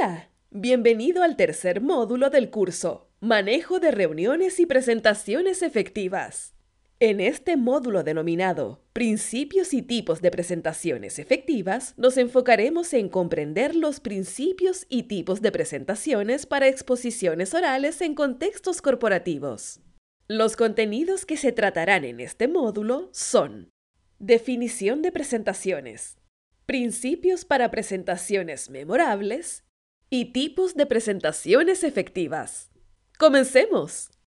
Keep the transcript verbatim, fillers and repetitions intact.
Hola, bienvenido al tercer módulo del curso Manejo de reuniones y presentaciones efectivas. En este módulo denominado Principios y tipos de presentaciones efectivas, nos enfocaremos en comprender los principios y tipos de presentaciones para exposiciones orales en contextos corporativos. Los contenidos que se tratarán en este módulo son: definición de presentaciones, principios para presentaciones memorables y tipos de presentaciones efectivas. ¡Comencemos!